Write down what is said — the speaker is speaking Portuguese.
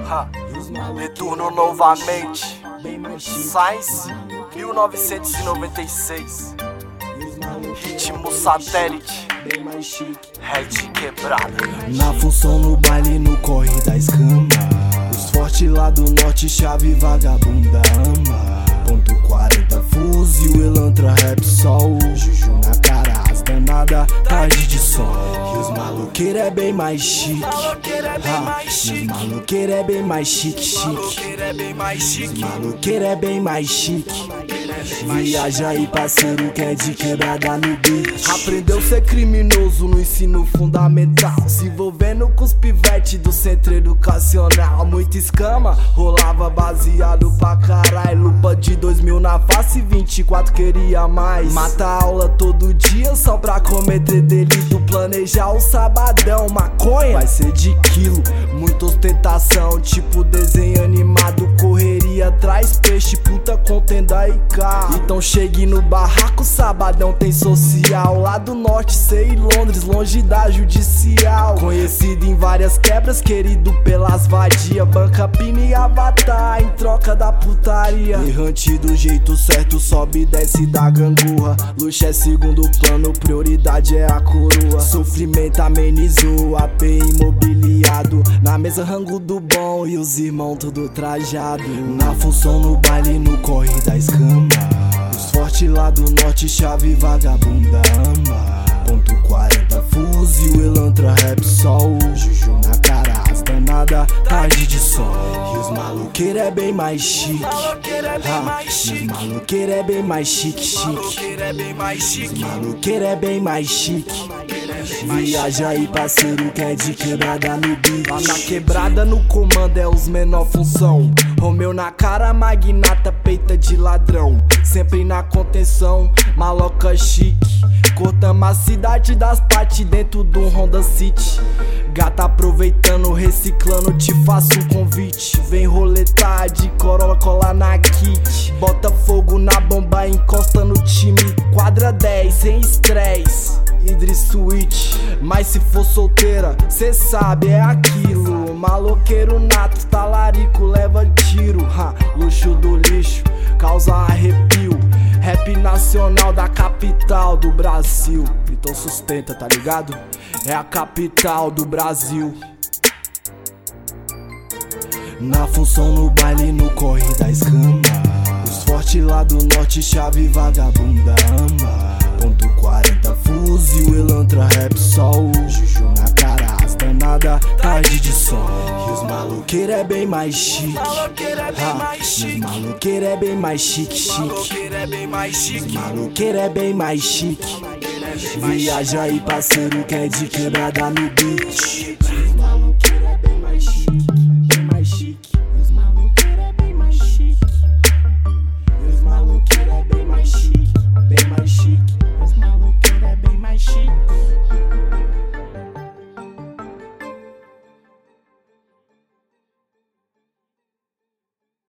Retorno novamente. Sainz, 1996. Ritmo satélite. Head quebrada. Na função, no baile, no corre da escama. Os fortes lá do norte, chave vagabunda ama. Ponto 40, fuzil, elantra, rap, sol. Juju na cara, as danada, tarde de sol. E os maloqueiro é bem mais chique. Os maloqueiro é bem mais chique, chique. Os maloqueiro é bem mais chique. Viaja aí, parceiro, que é de quebrada no beat. Aprendeu ser criminoso no ensino fundamental, se envolvendo com os pivetes do centro educacional. Muita escama, rolava baseado pra caralho. Lupa de 2000 na face, 24 queria mais. Mata a aula todo dia só pra cometer delito. Planejar o sabadão, maconha vai ser de quilo. Muita ostentação, tipo desenho animado. Correria, traz peixe, puta contenda e carro. Então chegue no barraco, sabadão tem social. Lá do norte, sei Londres, longe da judicial. Conhecido em várias quebras, querido pelas vadia. Banca, pina e avatar, em troca da putaria. Errante do jeito certo, sobe e desce da gangorra. Luxo é segundo plano, prioridade é a coroa. Sofrimento amenizou, AP imobiliado. Na mesa rango do bom e os irmãos tudo trajado. Na função, no baile, no corre da escama. Os fortes lá do norte, chave vagabunda ama. Ponto 40, fuzil, elantra, rap, sol. Juju na cara, as danada, tarde de sol. E os maloqueiro é bem mais chique. Os maloqueiro é bem mais chique, chique. Os maloqueiro é bem mais chique. Viaja aí, parceiro, que é de quebrada no beat. Lá na quebrada, no comando, é os menor função. Romeu na cara, magnata, peita de ladrão. Sempre na contenção, maloca chique. Cortamos a cidade das partes dentro de um Honda City. Gata aproveitando, reciclando, te faço um convite. Vem roletar de Corolla, colar na kit. Bota fogo na bomba, encosta no time. Quadra 10, sem estresse, Idris Switch. Mas se for solteira, cê sabe, é aquilo. Maloqueiro nato, talarico, leva tiro. Luxo do lixo, causa arrepio. Rap nacional da capital do Brasil. Então sustenta, tá ligado? É a capital do Brasil. Na função, no baile, no corre da escama. Os fortes lá do norte, chave vagabunda ama. Ponto 40, fuzil, elantra, rap, sol. Juju na cara, as danada, tarde de sol. E os maloqueiro é bem mais chique. Os maloqueiro é bem mais chique, chique. Os maloqueiro é bem mais chique. Viaja aí, parceiro, que é de quebrada no beat.